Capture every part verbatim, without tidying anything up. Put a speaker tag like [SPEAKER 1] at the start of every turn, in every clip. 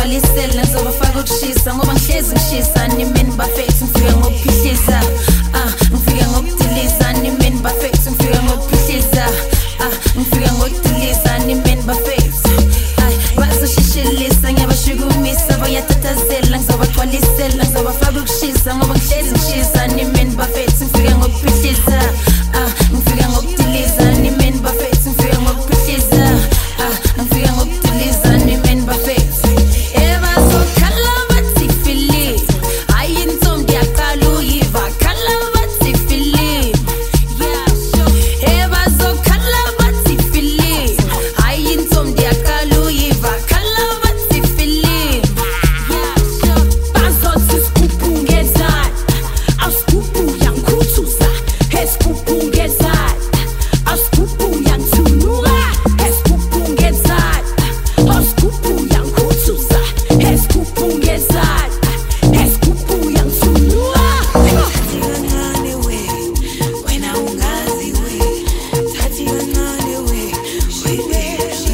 [SPEAKER 1] ngizobagcwalisela ngizobafaka ukushisa ngoba ngihlezi ngishisa nimeni bafethu ngifika ngokuphihliza ah ngifika ngokudiliza nimeni bafethu ngifika ngokuphihliza ah ngifika ngokudiliza nimeni bafethu ay bazoshishilisa ngiyabashukumisa bayatatazela ngizobagcwalisela ngizobafaka ukushisa ngoba ngihlezi ngishisa nimeni bafethu ngifika ngokuphihliza ah ngifika ngokudiliza nimeni bafethu ngifika ngokuphihliza ah ngifika ngokudiliza nimeni bafethu eba sokhala bathi fili ayintombi yaqala uyiva khala bathi fili yeah sure eba sokhala bathi fili ayintombi yaqala uyiva khala bathi fili yeah sure bazothi skupungezana awskupu yankhuthuza heskupungezana awskupu yanthunula heskupungezana awskupu yankhuthuza heskupungezana heskupu yanthunula
[SPEAKER 2] Thathi kancane we, wena ungazi we. Thathi kancane we, we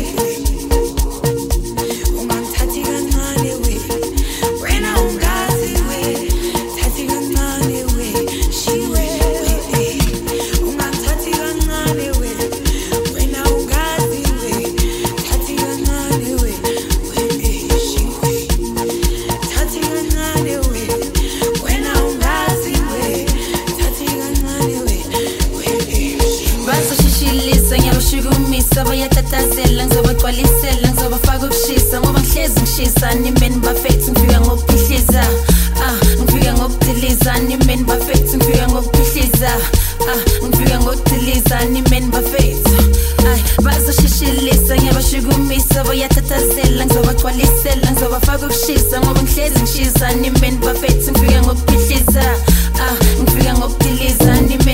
[SPEAKER 2] ungangithathi kancane we, wena ungazi we. Thathi kancane we, shiwe ungangithathi kancane we, wena ungazi we. Thathi kancane we, shiwe thathi kancane we, wena ungazi we. Thathi kancane we,
[SPEAKER 1] bazoshishilisa ngiyabashukumisa bayatatazela ngizobagcwalisela ngizobafaka ukushisa ngoba ngihlezi ngishisa nimeni bafethu ngifika ngokuphihliza ah ngifika ngokudiliza nimeni bafethu ngifika ngokuphihliza ah ngifika ngokudiliza nimeni bafethu ay bazoshishilisa ngiyabashukumisa bayatatazela ngizobagcwalisela ngizobafaka ukushisa ngoba ngihlezi ngishisa nimeni bafethu ngifika ngokuphihliza ah ngifika ngokudiliza nimeni